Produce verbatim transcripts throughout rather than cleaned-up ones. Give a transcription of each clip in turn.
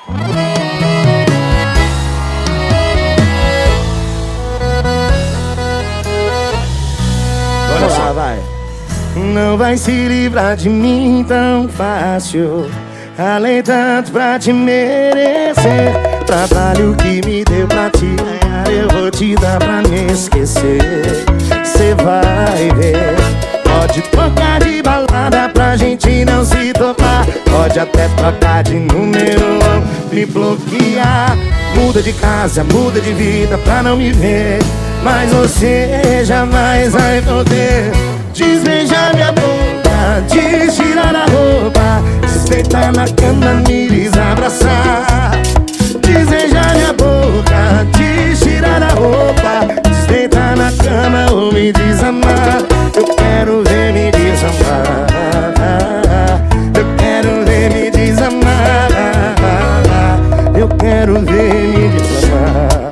Olha só, vai. Não vai se livrar de mim tão fácil. Ralei tanto pra te merecer. Trabalho que me deu pra te ganhar, eu vou te dar pra me esquecer. Cê vai ver. Pode trocar de balada pra gente não se topar. Pode até trocar de número, me bloquear. Muda de casa, muda de vida pra não me ver. Mas você jamais vai poder desbeijar minha boca, tirar a roupa, deitar na cama, me desabraçar. Desbeijar minha boca, tirar a roupa, deitar na cama ou me desamar. Eu quero ver me desamar. Eu quero ver me desamar. Eu quero ver me desamar.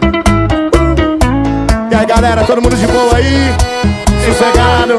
E aí, galera, todo mundo de boa aí? Sossegado?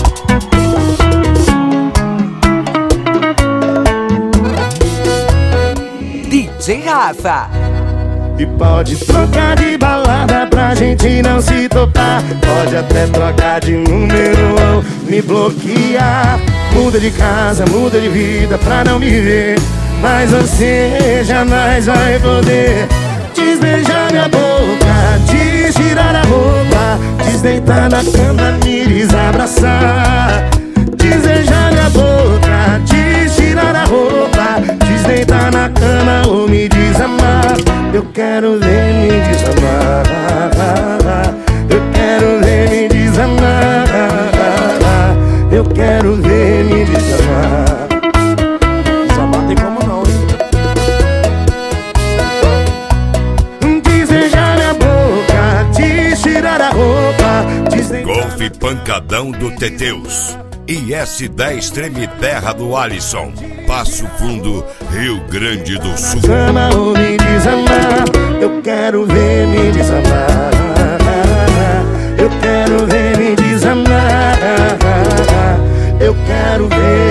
D J Rafa. E pode trocar de balada pra gente não se topar. Pode até trocar de número ou me bloquear. Muda de casa, muda de vida pra não me ver. Mas você jamais vai poder desbeijar minha boca, tirar a roupa, desdeitar na cama, me desabraçar. Desbeijar minha boca, tirar a roupa, desdeitar na cama ou me desamar. Eu quero ver me desamar. Eu quero ver me desamar. Eu quero ver me desamar. Desamar tem como não, hein? Desejar minha boca, tirar a roupa, desdeitar. Golfe Pancadão do Teteus. I S dez Treme Terra do Alisson. Passo Fundo, Rio Grande do Sul. Ama ou me desamar. Eu quero ver me desamar. Eu quero ver me desamar. Eu quero ver